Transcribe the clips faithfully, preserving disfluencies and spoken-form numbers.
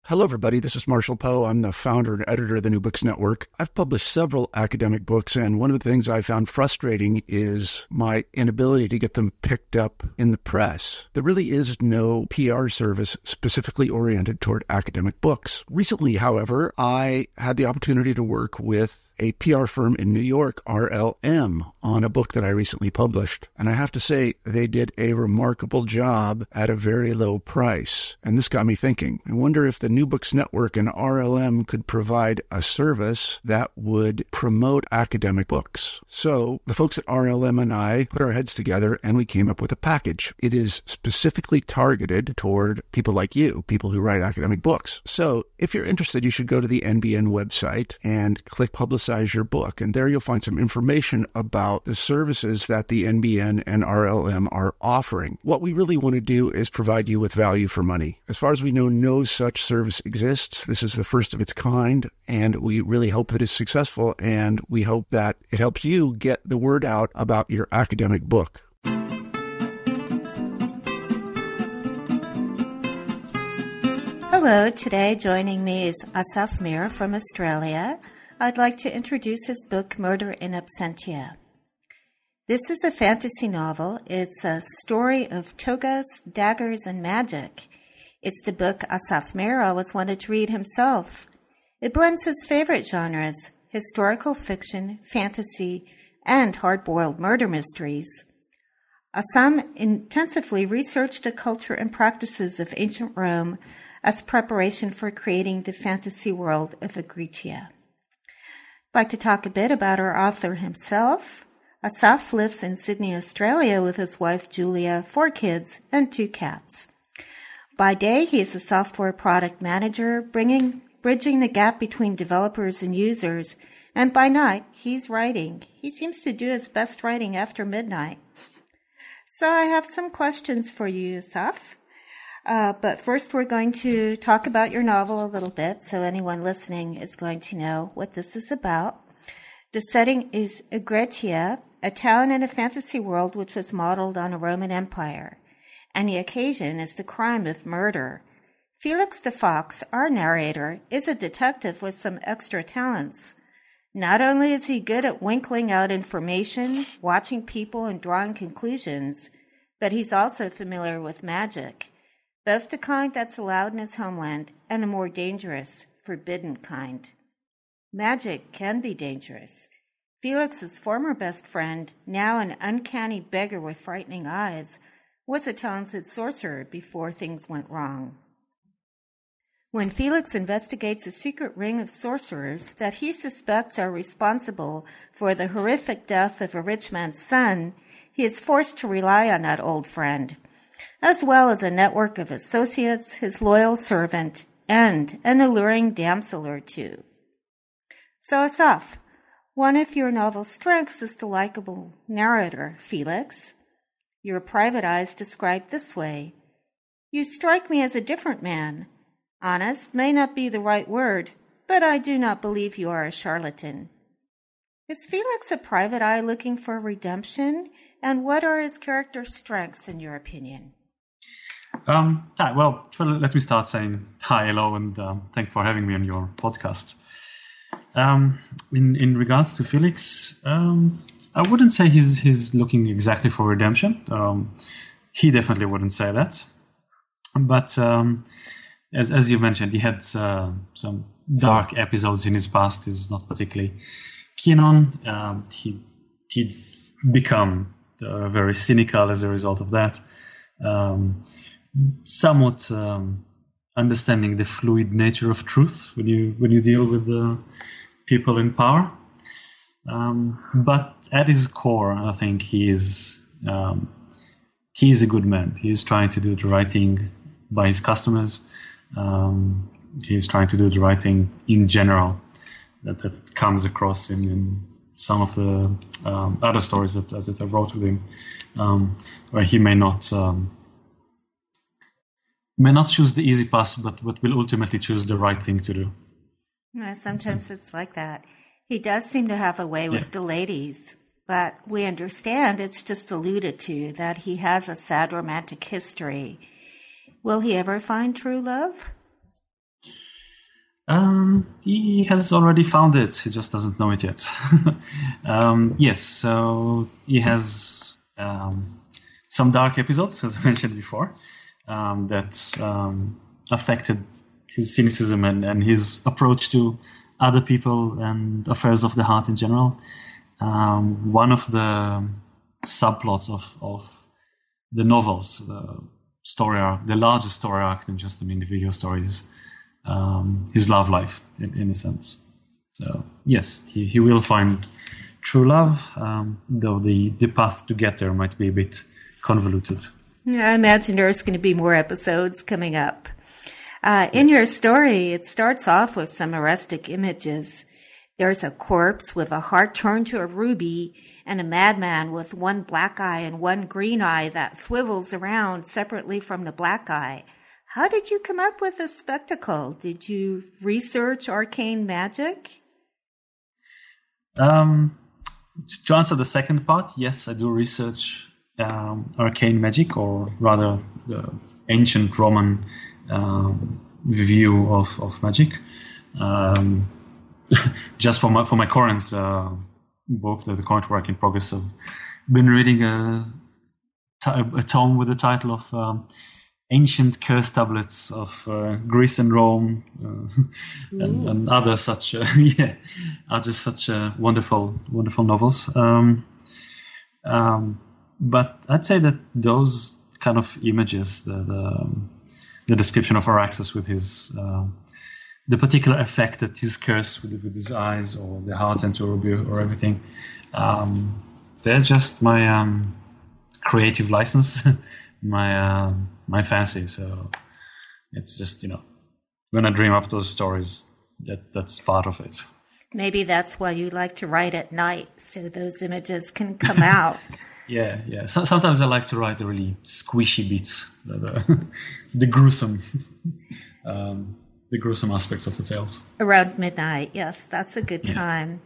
Hello, everybody. This is Marshall Poe. I'm the founder and editor of the New Books Network. I've published several academic books, and one of the things I found frustrating is my inability to get them picked up in the press. There really is no P R service specifically oriented toward academic books. Recently, however, I had the opportunity to work with a P R firm in New York, R L M, on a book that I recently published. And I have to say, they did a remarkable job at a very low price. And this got me thinking. I wonder if the New Books Network and R L M could provide a service that would promote academic books. So the folks at R L M and I put our heads together and we came up with a package. It is specifically targeted toward people like you, people who write academic books. So if you're interested, you should go to the N B N website and click Publicize your book. And there you'll find some information about the services that the N B N and R L M are offering. What we really want to do is provide you with value for money. As far as we know, no such service exists. This is the first of its kind, and we really hope that it's successful, and we hope that it helps you get the word out about your academic book. Hello, today joining me is Asaf Mir from Australia. I'd like to introduce his book, Murder in Absentia. This is a fantasy novel. It's a story of togas, daggers, and magic. It's the book Asaf Mir always wanted to read himself. It blends his favorite genres, historical fiction, fantasy, and hard-boiled murder mysteries. Asaf intensively researched the culture and practices of ancient Rome as preparation for creating the fantasy world of Agritia. I'd like to talk a bit about our author himself. Asaf lives in Sydney, Australia with his wife Julia, four kids, and two cats. By day, he is a software product manager, bringing, bridging the gap between developers and users, and by night, he's writing. He seems to do his best writing after midnight. So I have some questions for you, Asaf. Uh, but first, we're going to talk about your novel a little bit, so anyone listening is going to know what this is about. The setting is Agritia, a town in a fantasy world which was modeled on a Roman Empire, and the occasion is the crime of murder. Felix the Fox, our narrator, is a detective with some extra talents. Not only is he good at winkling out information, watching people, and drawing conclusions, but he's also familiar with magic, both the kind that's allowed in his homeland and a more dangerous, forbidden kind. Magic can be dangerous. Felix's former best friend, now an uncanny beggar with frightening eyes, was a talented sorcerer before things went wrong. When Felix investigates a secret ring of sorcerers that he suspects are responsible for the horrific death of a rich man's son, he is forced to rely on that old friend, as well as a network of associates, his loyal servant, and an alluring damsel or two. So, Asaf, one of your novel's strengths is the likable narrator, Felix. Your private eye is described this way: "You strike me as a different man. Honest may not be the right word, but I do not believe you are a charlatan." Is Felix a private eye looking for redemption? And what are his character's strengths, in your opinion? Um, hi, well, let me start saying hi, hello, and um, thank you for having me on your podcast. Um, in, in regards to Felix, um, I wouldn't say he's he's looking exactly for redemption. Um, he definitely wouldn't say that. But um, as as you mentioned, he had uh, some dark episodes in his past he's not particularly keen on. Um, he he become uh, very cynical as a result of that. Um, somewhat um, understanding the fluid nature of truth when you when you deal with the people in power. Um, but at his core, I think he is um, he is a good man. He is trying to do the right thing by his customers. Um, he is trying to do the right thing in general. That, that comes across in, in some of the um, other stories that, that I wrote with him, um, where he may not um, may not choose the easy path, but, but will ultimately choose the right thing to do. Yeah, sometimes it's like that. He does seem to have a way with yeah. the ladies, but we understand it's just alluded to that he has a sad romantic history. Will he ever find true love? Um, he has already found it. He just doesn't know it yet. um, yes, so he has um, some dark episodes, as I mentioned before, um, that um, affected his cynicism and, and his approach to other people and affairs of the heart in general. Um, one of the subplots of, of the novels, the story arc, the larger story arc than just an individual stories, um, his love life, in, in a sense. So, yes, he, he will find true love, um, though the, the path to get there might be a bit convoluted. Yeah, I imagine there's going to be more episodes coming up. Uh, in yes. your story, it starts off with some arrestic images. There's a corpse with a heart turned to a ruby and a madman with one black eye and one green eye that swivels around separately from the black eye. How did you come up with this spectacle? Did you research arcane magic? Um, to answer the second part, yes, I do research um, arcane magic, or rather the ancient Roman um, view of, of magic. Um, just for my for my current uh, book, the, the current work in progress, I've been reading a, a tome with the title of um, Ancient Curse Tablets of uh, Greece and Rome, uh, and, and other such uh, yeah, other such uh, wonderful wonderful novels. Um, um, but I'd say that those kind of images, the the, the description of Araxos with his uh, the particular effect that his curse with, with his eyes, or the heart and ruby, or everything, um, they're just my um, creative license. my uh, my fancy. So it's just, you know, when I dream up those stories, that that's part of it. Maybe that's why you like to write at night, so those images can come out. yeah, yeah. So, sometimes I like to write the really squishy bits, the, the, the gruesome, um, the gruesome aspects of the tales. Around midnight, yes, that's a good yeah. time.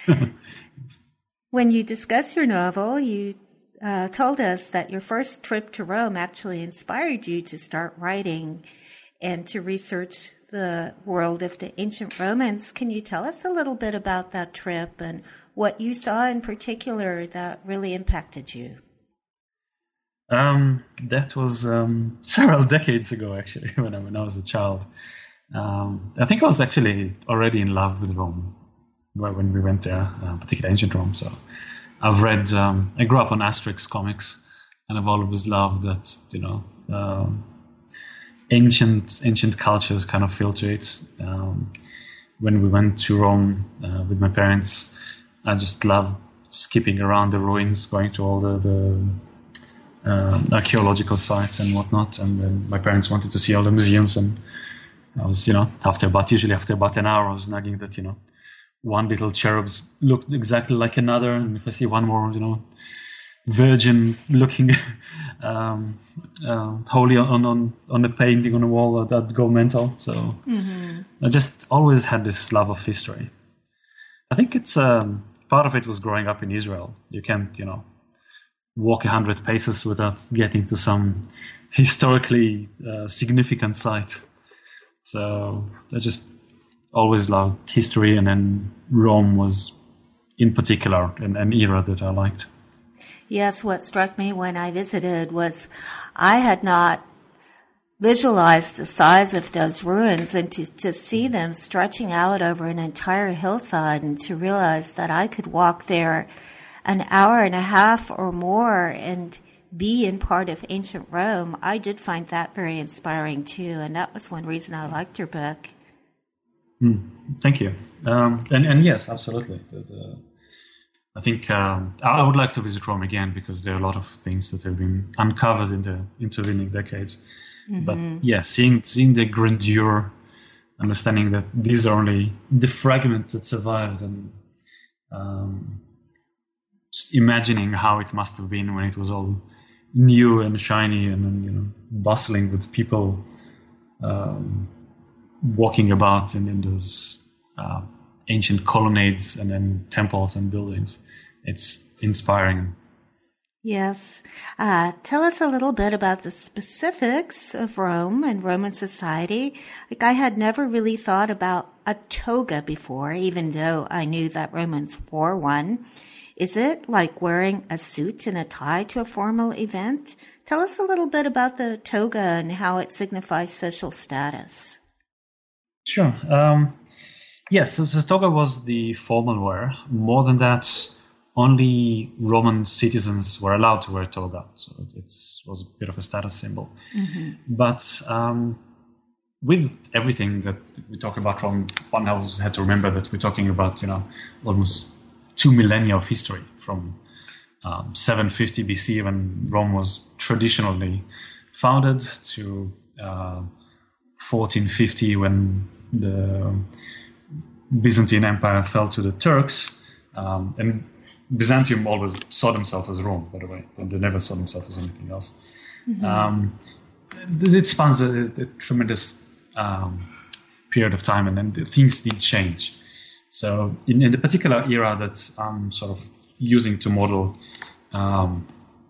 When you discuss your novel, you Uh, told us that your first trip to Rome actually inspired you to start writing and to research the world of the ancient Romans. Can you tell us a little bit about that trip and what you saw in particular that really impacted you? Um, that was um, several decades ago, actually, when I, when I was a child. Um, I think I was actually already in love with Rome when we went there, uh, particularly ancient Rome. So I've read, um, I grew up on Asterix comics, and I've always loved that, you know, um, ancient ancient cultures kind of filter it. Um, when we went to Rome uh, with my parents, I just loved skipping around the ruins, going to all the, the uh, archaeological sites and whatnot. And then my parents wanted to see all the museums, and I was, you know, after about, usually after about an hour, I was nagging that, you know, one little cherubs looked exactly like another, and if I see one more, you know, virgin looking um, uh, holy on, on on a painting on a wall, that'd go mental. So mm-hmm. I just always had this love of history. I think it's um, part of it was growing up in Israel. You can't, you know, walk a hundred paces without getting to some historically uh, significant site. So I just always loved history, and then Rome was in particular an, an era that I liked. Yes, what struck me when I visited was I had not visualized the size of those ruins, and to, to see them stretching out over an entire hillside, and to realize that I could walk there an hour and a half or more and be in part of ancient Rome. I did find that very inspiring too, and that was one reason I liked your book. Mm, thank you. Um, and, and yes, absolutely. The, the, I think um, I would like to visit Rome again, because there are a lot of things that have been uncovered in the intervening decades. Mm-hmm. But yeah, seeing seeing the grandeur, understanding that these are only the fragments that survived, and um, just imagining how it must have been when it was all new and shiny and, and you know, bustling with people um, walking about in, in those uh, ancient colonnades and then temples and buildings. It's inspiring. Yes. Uh, tell us a little bit about the specifics of Rome and Roman society. Like, I had never really thought about a toga before, even though I knew that Romans wore one. Is it like wearing a suit and a tie to a formal event? Tell us a little bit about the toga and how it signifies social status. Sure. Um, yes, so the toga was the formal wear. More than that, only Roman citizens were allowed to wear toga. So it was a bit of a status symbol. Mm-hmm. But um, with everything that we talk about from, one has had to remember that we're talking about, you know, almost two millennia of history from um, seven fifty B C when Rome was traditionally founded to uh, fourteen fifty when the Byzantine Empire fell to the Turks. Um, and Byzantium always saw themselves as Rome, by the way. They never saw themselves as anything else. Mm-hmm. Um, it spans a, a tremendous um, period of time, and then things did change. So in, in the particular era that I'm sort of using to model um,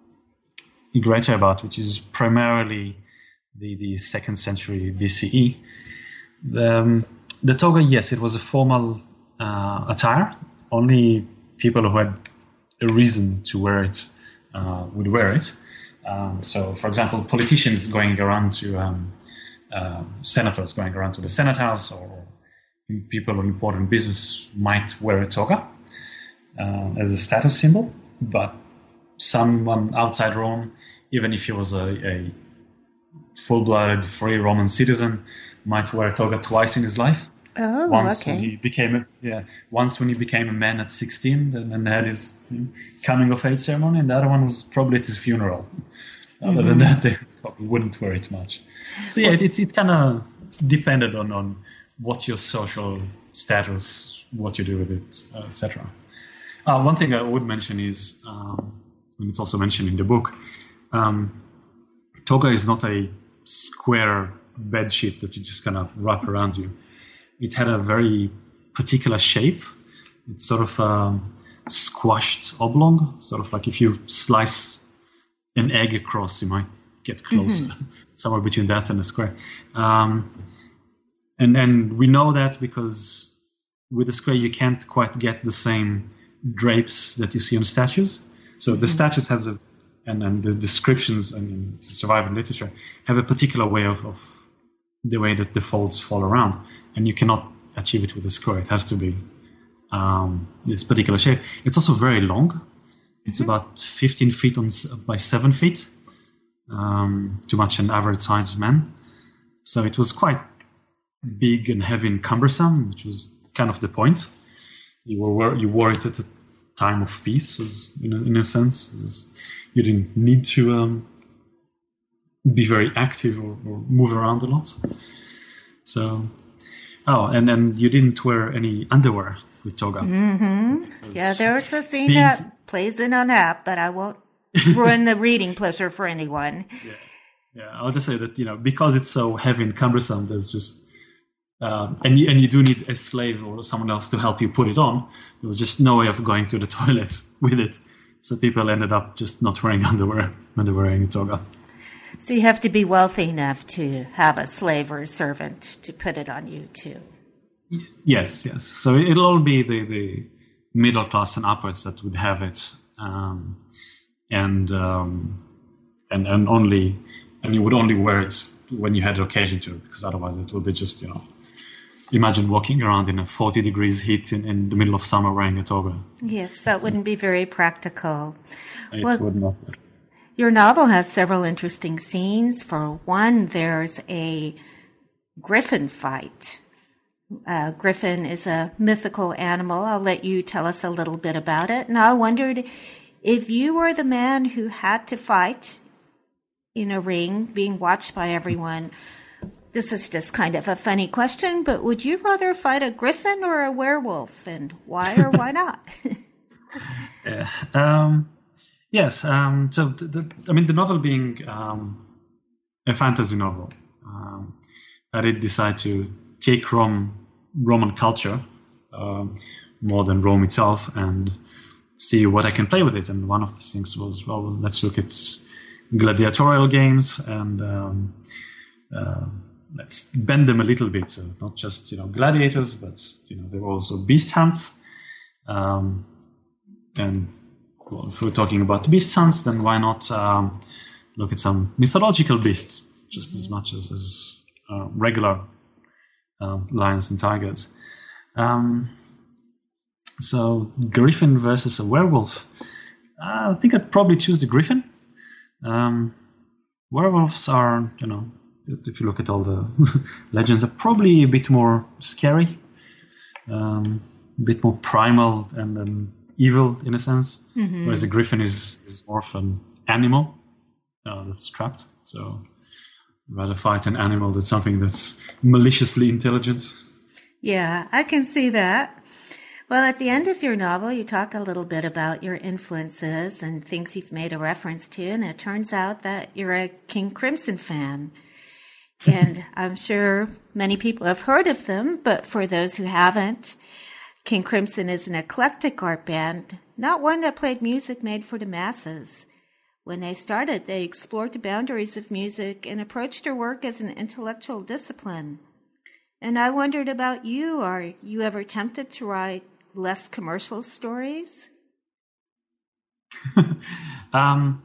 Greta about, which is primarily the, the second century B C E, the, um, the toga, yes, it was a formal uh, attire. Only people who had a reason to wear it uh, would wear it. Um, so, for example, politicians going around to um, uh, senators going around to the Senate House, or people on important business might wear a toga uh, as a status symbol. But someone outside Rome, even if he was a, a full-blooded free Roman citizen, might wear a toga twice in his life. Oh, once okay. When he became a, yeah, once when he became a man at sixteen, and then had his coming of age ceremony, and the other one was probably at his funeral. Mm-hmm. Other than that, they probably wouldn't wear it much. So yeah, it it, it kind of depended on, on what your social status, what you do with it, uh, et cetera. Uh, one thing I would mention is, um, and it's also mentioned in the book, um, toga is not a square bed sheet that you just kind of wrap around you. It had a very particular shape. It's sort of um, squashed oblong, sort of like if you slice an egg across, you might get closer, mm-hmm. somewhere between that and a square. Um, and and we know that because with a square you can't quite get the same drapes that you see on statues. So mm-hmm. the statues have a, and, and the descriptions and the surviving literature have a particular way of, of the way that the folds fall around, and you cannot achieve it with a square. It has to be um, this particular shape. It's also very long. It's mm-hmm. about fifteen feet on, by seven feet, um, too much an average sized man. So it was quite big and heavy and cumbersome, which was kind of the point. You were you wore it at a time of peace, in a, in a sense. You didn't need to um, be very active or, or move around a lot. So, oh, and then you didn't wear any underwear with toga. Mm-hmm. Yeah, there's a scene being, that plays in on that, but I won't ruin the reading pleasure for anyone. Yeah, yeah. I'll just say that, you know, because it's so heavy and cumbersome, there's just um, and you, and you do need a slave or someone else to help you put it on. There was just no way of going to the toilet with it, so people ended up just not wearing underwear when they were wearing a toga. So you have to be wealthy enough to have a slave or a servant to put it on you too. Yes, yes. So it'll all be the, the middle class and upwards that would have it, um, and um, and and only and you would only wear it when you had the occasion to, because otherwise it would be just, you know, imagine walking around in a forty degrees heat in, in the middle of summer wearing a toga. Yes, that wouldn't be very practical. It well, would not. Your novel has several interesting scenes. For one, there's a griffin fight. Uh, griffin is a mythical animal. I'll let you tell us a little bit about it. And I wondered if you were the man who had to fight in a ring, being watched by everyone. This is just kind of a funny question, but would you rather fight a griffin or a werewolf? And why or why not? yeah. Um, yes. Um, so, the, the, I mean, the novel being um, a fantasy novel, um, I did decide to take Rome, Roman culture, um, more than Rome itself, and see what I can play with it. And one of the things was, well, let's look at gladiatorial games and um, uh, let's bend them a little bit. So not just, you know, gladiators, but, you know, there were also beast hunts. Um, and well, if we're talking about beast hunts, then why not um, look at some mythological beasts just as much as, as uh, regular uh, lions and tigers. Um, so griffin versus a werewolf. Uh, I think I'd probably choose the griffin. Um, werewolves are, you know, if you look at all the legends, are probably a bit more scary, um, a bit more primal and, and evil in a sense, mm-hmm. whereas the griffin is, is more of an animal uh, that's trapped. So rather fight an animal than something that's maliciously intelligent. Yeah, I can see that. Well, at the end of your novel, you talk a little bit about your influences and things you've made a reference to, and it turns out that you're a King Crimson fan. And I'm sure many people have heard of them, but for those who haven't, King Crimson is an eclectic art band, not one that played music made for the masses. When they started, they explored the boundaries of music and approached their work as an intellectual discipline. And I wondered about you. Are you ever tempted to write less commercial stories? um,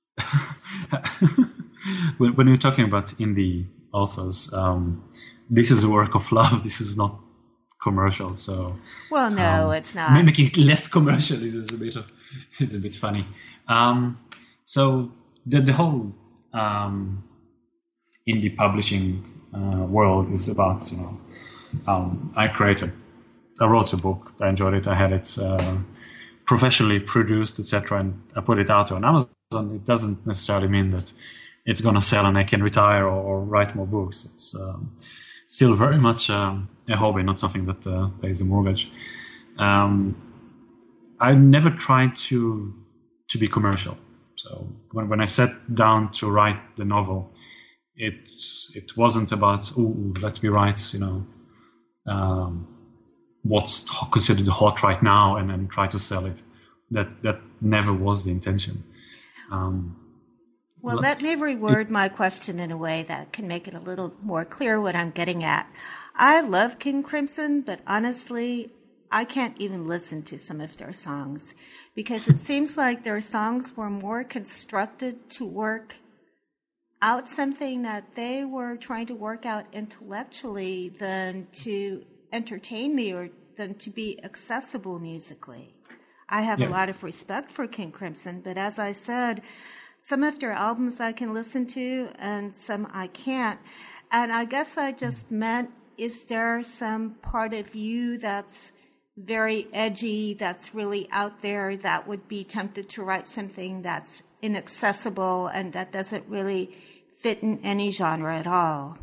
when, when you're talking about indie authors, um, this is a work of love. This is not commercial. So, well, no, um, it's not. Making it less commercial is, is a bit of, is a bit funny. Um, so the the whole um, indie publishing uh, world is about, you know, um, I created, I wrote a book, I enjoyed it, I had it uh, professionally produced, et cetera, and I put it out on Amazon. It doesn't necessarily mean that it's going to sell and I can retire or, or write more books. It's um, still very much um, a hobby, not something that uh, pays the mortgage. Um, I never tried to to be commercial. So when when I sat down to write the novel, it it wasn't about, oh, let me write, you know, um, what's considered hot right now and then try to sell it. That that never was the intention. Um, Well, let me reword my question in a way that can make it a little more clear what I'm getting at. I love King Crimson, but honestly, I can't even listen to some of their songs because it seems like their songs were more constructed to work out something that they were trying to work out intellectually than to entertain me or than to be accessible musically. I have yeah. a lot of respect for King Crimson, but as I said, some of their albums I can listen to and some I can't. And I guess I just meant, is there some part of you that's very edgy, that's really out there, that would be tempted to write something that's inaccessible and that doesn't really fit in any genre at all?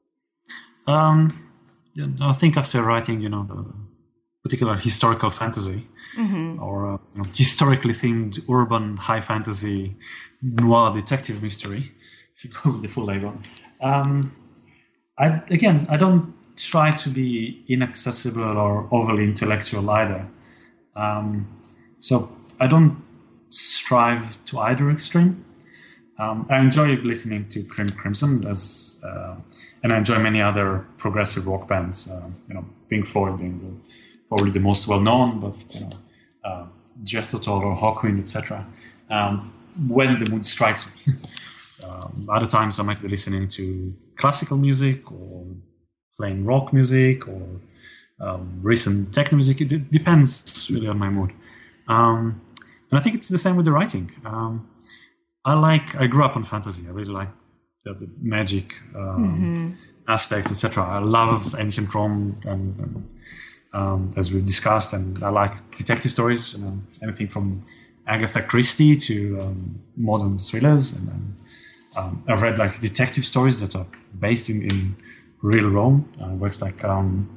Um, I think after writing, you know, the particular historical fantasy, mm-hmm. or uh, you know, historically themed urban high fantasy noir detective mystery, if you go with the full label. Um, I again, I don't try to be inaccessible or overly intellectual either. Um, so I don't strive to either extreme. Um, I enjoy listening to King Crimson, as, uh, and I enjoy many other progressive rock bands. Uh, you know, Pink Floyd being the, probably the most well-known, but you know, uh, Jethro Tull or Hawkwind, et cetera. Um, when the mood strikes me. um, other times I might be listening to classical music or playing rock music or um, recent techno music. It d- depends really on my mood. Um, and I think it's the same with the writing. Um, I like. I grew up on fantasy. I really like the, the magic um, mm-hmm. aspects, et cetera. I love ancient Rome, and, and um, as we've discussed, and I like detective stories. You know, anything from Agatha Christie to um, modern thrillers, and then um, I've read like detective stories that are based in, in real Rome. Uh, works like um,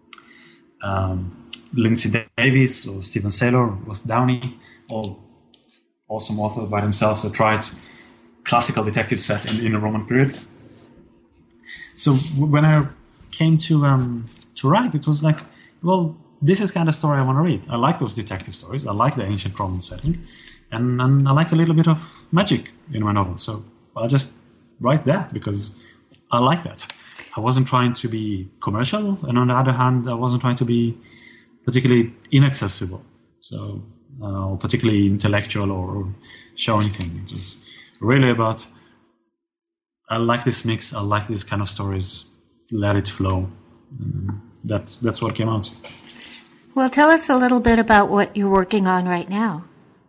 um, Lindsay Davis or Stephen Saylor, Ruth Downey, all awesome authors by themselves that tried classical detective set in, in the Roman period. So when I came to um, to write, it was like, well, this is kind of story I want to read. I like those detective stories. I like the ancient Roman setting, and, and I like a little bit of magic in my novel. So I'll just write that because I like that. I wasn't trying to be commercial, and on the other hand, I wasn't trying to be particularly inaccessible, so uh, or particularly intellectual or show anything. It was really about, I like this mix, I like these kind of stories, let it flow. And that's that's what came out. Well, tell us a little bit about what you're working on right now.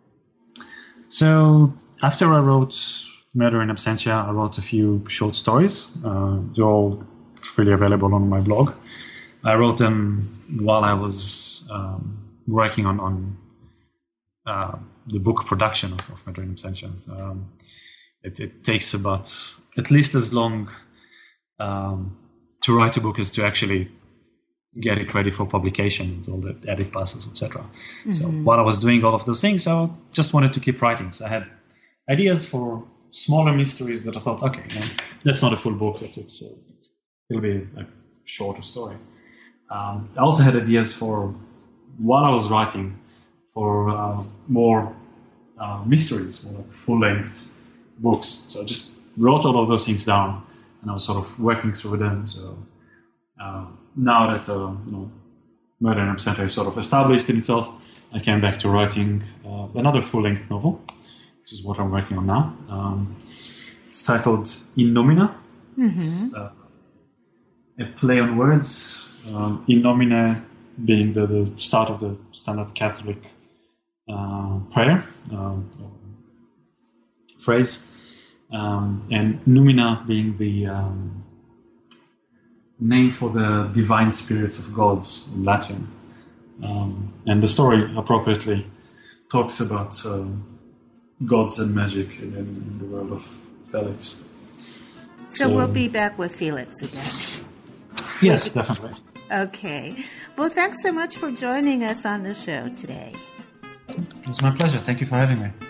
So after I wrote Murder in Absentia, I wrote a few short stories. Uh, they're all freely available on my blog. I wrote them while I was um, working on, on uh, the book production of, of Murder in Absentia. Um, it, it takes about at least as long um, to write a book as to actually get it ready for publication with all the edit passes, et cetera. Mm-hmm. So while I was doing all of those things, I just wanted to keep writing. So I had ideas for smaller mysteries that I thought, okay, you know, that's not a full book. It's, it's uh, it'll be a shorter story. Um, I also had ideas for, while I was writing, for uh, more uh, mysteries, more like full-length books. So I just wrote all of those things down, and I was sort of working through them. So uh, now that uh, you know, Murder in Absentia is sort of established in itself, I came back to writing uh, another full-length novel, which is what I'm working on now. Um, it's titled In Nomine. Mm-hmm. It's uh, a play on words. Um, in Nomine being the, the start of the standard Catholic uh, prayer um, phrase, um, and Numina being the um, name for the divine spirits of gods in Latin. Um, and the story appropriately talks about uh, gods and magic in, in the world of Felix. So, so we'll be back with Felix again. Yes, definitely. Okay. Well, thanks so much for joining us on the show today. It was my pleasure. Thank you for having me.